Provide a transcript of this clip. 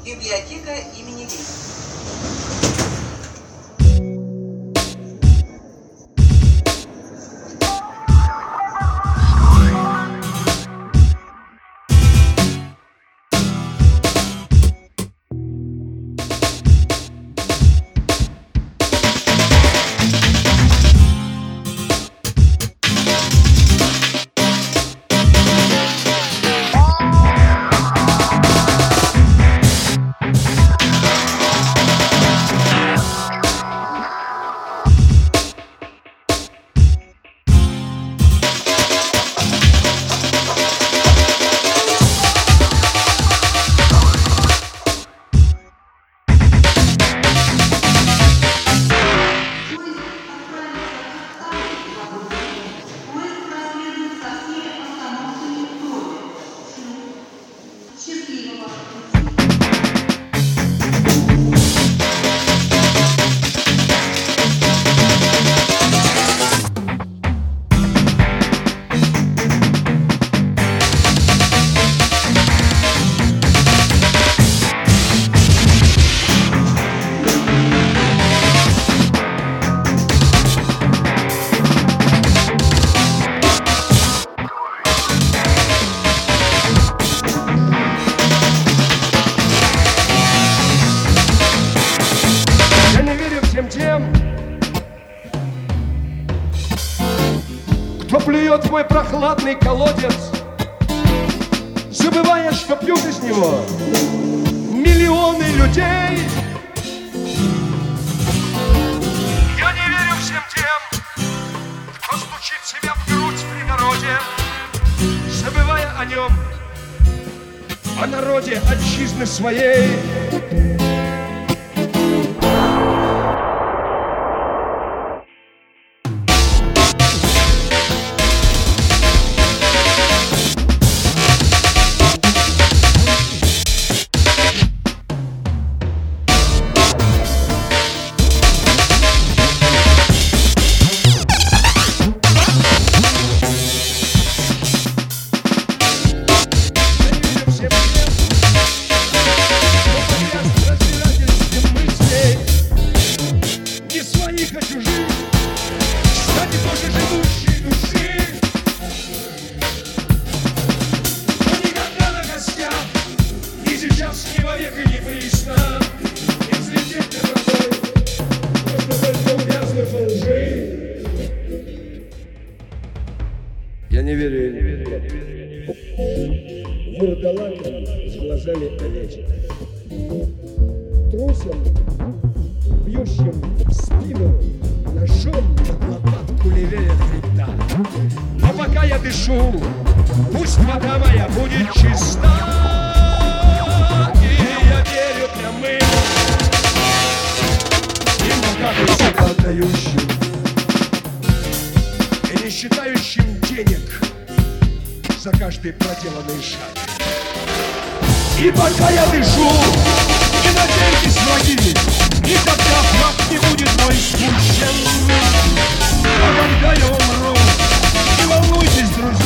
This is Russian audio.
Библиотека имени Ленина. Кто плюет в мой прохладный колодец, забывая, что пьют из него миллионы людей. Я не верю всем тем, кто стучит себя в грудь при народе, забывая о нем, о народе отчизны своей. Я не верю. Вурдалаком с глазами овечек, трусом, бьющим в спину ножом под лопатку левее хребта. Но пока я дышу, пусть вода моя будет чиста, и я верю прямым и много себя отдающим, и не считающим денег за каждый проделанный шаг. И пока я дышу, не надейтесь, враги, никогда флаг не будет мой спущен. А когда я умру, не волнуйтесь, друзья.